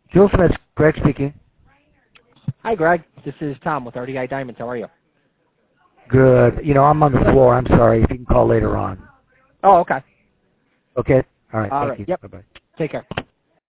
Joe Smith, Greg speaking. Hi, Greg. This is Tom with RDI Diamonds. How are you? Good. I'm on the floor. I'm sorry. If you can call later on. Oh, okay. Okay? All right. All Thank right. you. Yep. Bye-bye. Take care.